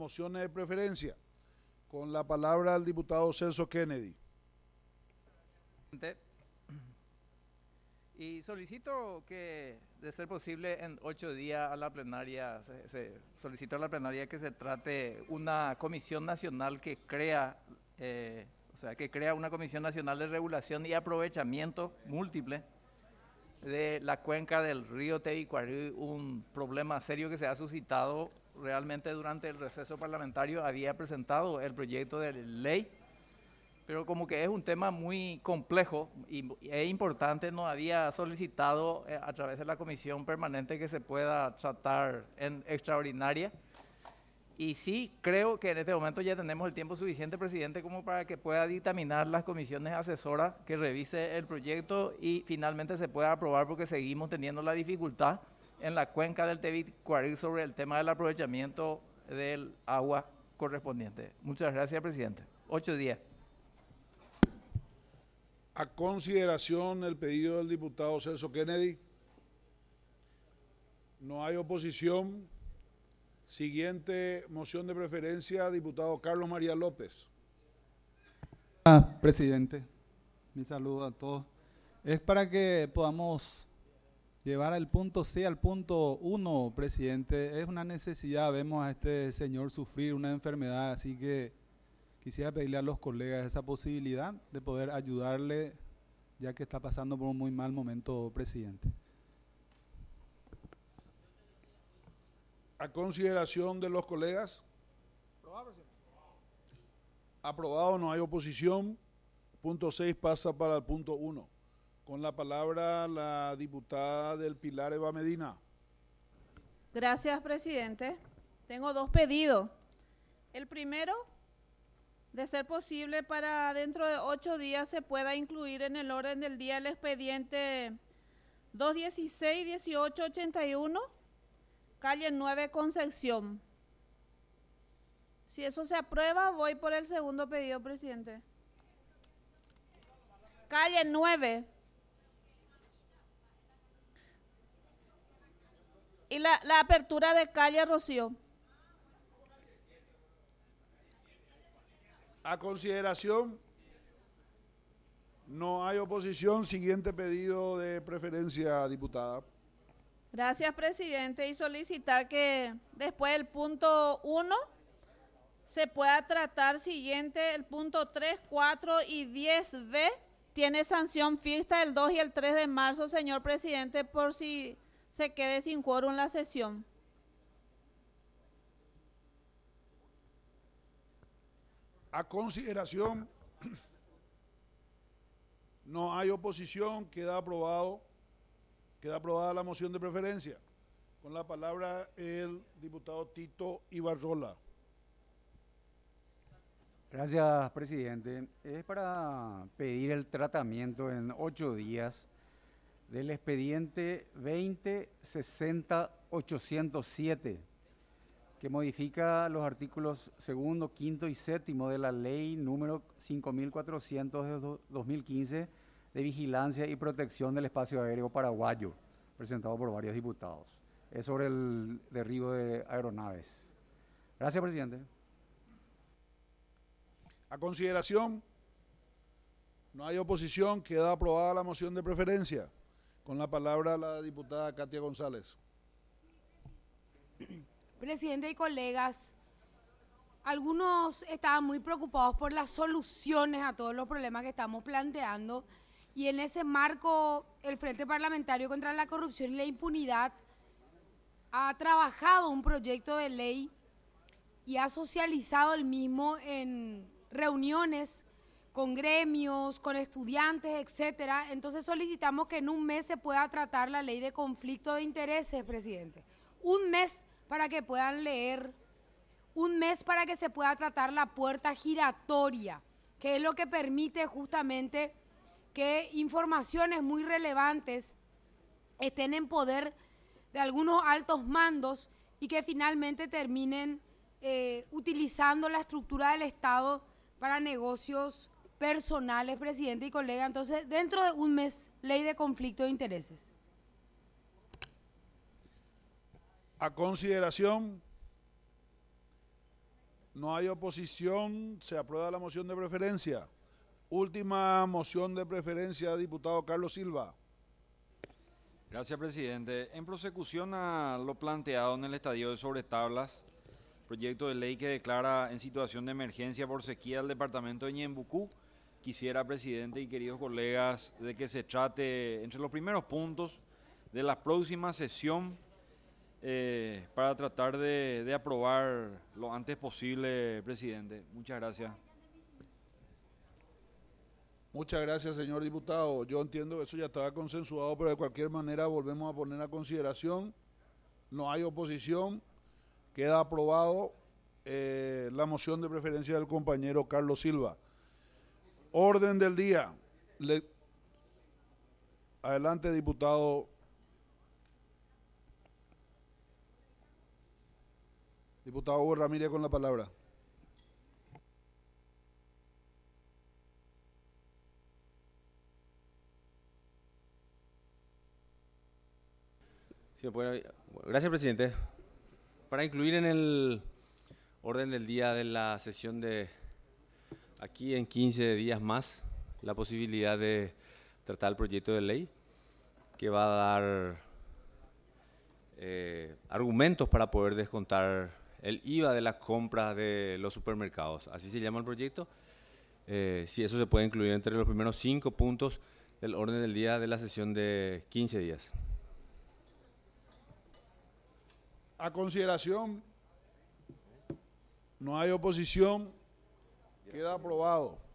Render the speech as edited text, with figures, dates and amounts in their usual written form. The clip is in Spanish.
mociones de preferencia. Con la palabra el diputado Celso Kennedy. Y solicito que, de ser posible, en 8 días a la plenaria, solicito a la plenaria que se trate una comisión nacional que crea, que crea una comisión nacional de regulación y aprovechamiento múltiple de la cuenca del río Tebicuarí, un problema serio que se ha suscitado realmente durante el receso parlamentario. Había presentado el proyecto de ley, pero como que es un tema muy complejo y es importante, nos había solicitado a través de la comisión permanente que se pueda tratar en extraordinaria. Y sí, creo que en este momento ya tenemos el tiempo suficiente, presidente, como para que pueda dictaminar las comisiones asesoras, que revise el proyecto y finalmente se pueda aprobar, porque seguimos teniendo la dificultad en la cuenca del Tebicuarí sobre el tema del aprovechamiento del agua correspondiente. Muchas gracias, presidente. 8 días. A consideración el pedido del diputado Celso Kennedy. No hay oposición. Siguiente moción de preferencia, diputado Carlos María López. Presidente, mi saludo a todos. Es para que podamos llevar el punto C al punto 1, presidente. Es una necesidad, vemos a este señor sufrir una enfermedad, así que quisiera pedirle a los colegas esa posibilidad de poder ayudarle, ya que está pasando por un muy mal momento, presidente. A consideración de los colegas. Aprobado, no hay oposición. Punto 6 pasa para el punto 1. Con la palabra la diputada del Pilar Eva Medina. Gracias, presidente. Tengo 2 pedidos. El primero, de ser posible, para dentro de 8 días se pueda incluir en el orden del día el expediente 216-1881, calle 9 Concepción. Si eso se aprueba, voy por el segundo pedido, presidente. Calle 9. Y la apertura de calle Rocío. A consideración, no hay oposición. Siguiente pedido de preferencia, diputada. Gracias, presidente. Y solicitar que después del punto 1 se pueda tratar siguiente el punto 3, 4 y 10B. Tiene sanción fija el 2 y el 3 de marzo, señor presidente, por si se quede sin quórum la sesión. A consideración, no hay oposición, queda aprobada la moción de preferencia. Con la palabra el diputado Tito Ibarrola. Gracias, presidente. Es para pedir el tratamiento en 8 días del expediente 2060-807, que modifica los artículos 2º, 5º y 7º de la ley número 5400 de 2015 de vigilancia y protección del espacio aéreo paraguayo, presentado por varios diputados. Es sobre el derribo de aeronaves. Gracias, presidente. A consideración, no hay oposición, queda aprobada la moción de preferencia. Con la palabra la diputada Katia González. Presidente y colegas, algunos estaban muy preocupados por las soluciones a todos los problemas que estamos planteando, y en ese marco el Frente Parlamentario contra la Corrupción y la Impunidad ha trabajado un proyecto de ley y ha socializado el mismo en reuniones con gremios, con estudiantes, etcétera. Entonces solicitamos que en un mes se pueda tratar la ley de conflicto de intereses, presidente. Un mes para que puedan leer, un mes para que se pueda tratar la puerta giratoria, que es lo que permite justamente que informaciones muy relevantes estén en poder de algunos altos mandos y que finalmente terminen utilizando la estructura del Estado para negocios personales, presidente y colega. Entonces, dentro de un mes, ley de conflicto de intereses. A consideración, No hay oposición, se aprueba la moción de preferencia. Última moción de preferencia, diputado Carlos Silva. Gracias, presidente. En prosecución a lo planteado en el estadio de Sobretablas, proyecto de ley que declara en situación de emergencia por sequía el departamento de Ñembucú, quisiera, presidente y queridos colegas, de que se trate entre los primeros puntos de la próxima sesión para tratar de aprobar lo antes posible, presidente. Muchas gracias. Muchas gracias, señor diputado. Yo entiendo que eso ya estaba consensuado, pero de cualquier manera volvemos a poner a consideración. No hay oposición. Queda aprobado la moción de preferencia del compañero Carlos Silva. Orden del día. Adelante, diputado. Diputado Hugo Ramírez con la palabra. Sí, bueno, gracias, presidente. Para incluir en el orden del día de la sesión de aquí en 15 días más, la posibilidad de tratar el proyecto de ley que va a dar argumentos para poder descontar el IVA de las compras de los supermercados. Así se llama el proyecto. Si eso se puede incluir entre los primeros 5 puntos del orden del día de la sesión de 15 días. A consideración, no hay oposición, queda aprobado.